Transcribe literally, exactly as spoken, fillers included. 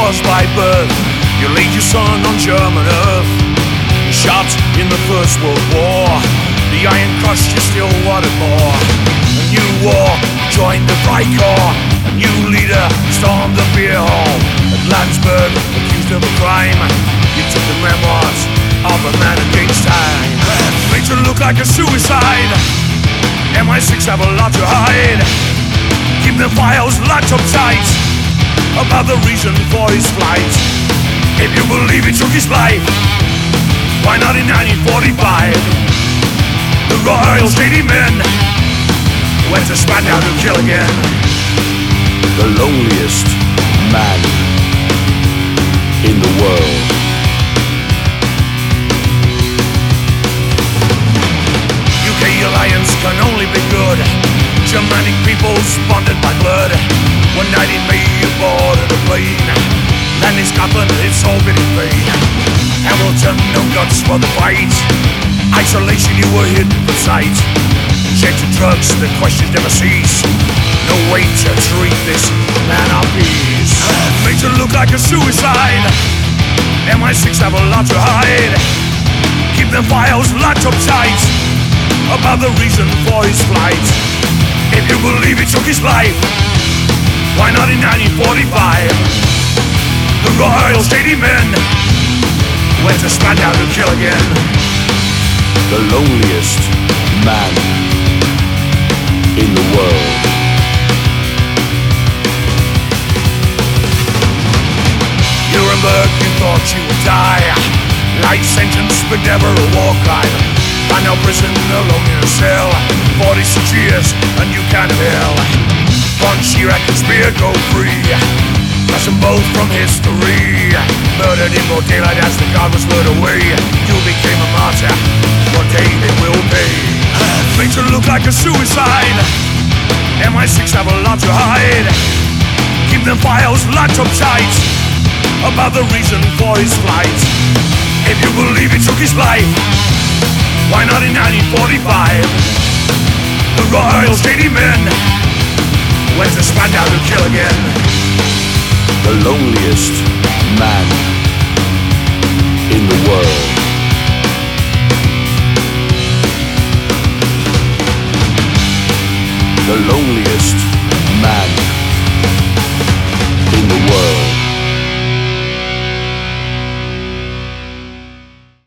was by birth. You laid your son on German earth. Shot in the First World War. The iron crushed you, still wanted more. A new war joined the Freikorps. A new leader stormed the beer hall. At Landsberg, accused of a crime, you took the memoirs of a man against time. Made to look like a suicide. M I six have a lot to hide. Keep the files locked up tight about the reason for his flight. If you believe he took his life, why not in nineteen forty-five? The Royal Shady Men went to Spandau to kill again. The loneliest man in the world. U K alliance can only be good. Germanic peoples bonded by blood. One night in May you boarded a plane. Land in Scotland, it's all been in vain. Hamilton, no guts for the fight. Isolation, you were hidden from sight. Checked to drugs, the questions never cease. No way to treat this man of peace. Made to look like a suicide. M I six have a lot to hide. Keep the files locked up tight about the reason for his flight. If you believe he took his life, why not in nineteen forty-five? The Royal Shady Men went to Spandau to kill again. The loneliest man in the world. Nuremberg, you thought you would die. Life sentence, but never a war crime. Final prison, alone in a cell. Forty-six years, and you can't hell. Von Schirach and Spear go free. Cross them both from history. Murdered in broad daylight as the god was lured away. You became a martyr, one day they will pay. Made to look like a suicide. M I six have a lot to hide. Keep them files locked up tight about the reason for his flight. If you believe he took his life, why not in nineteen forty-five? The Royal Shady Men went to Spandau to kill again. The loneliest man in the world. The loneliest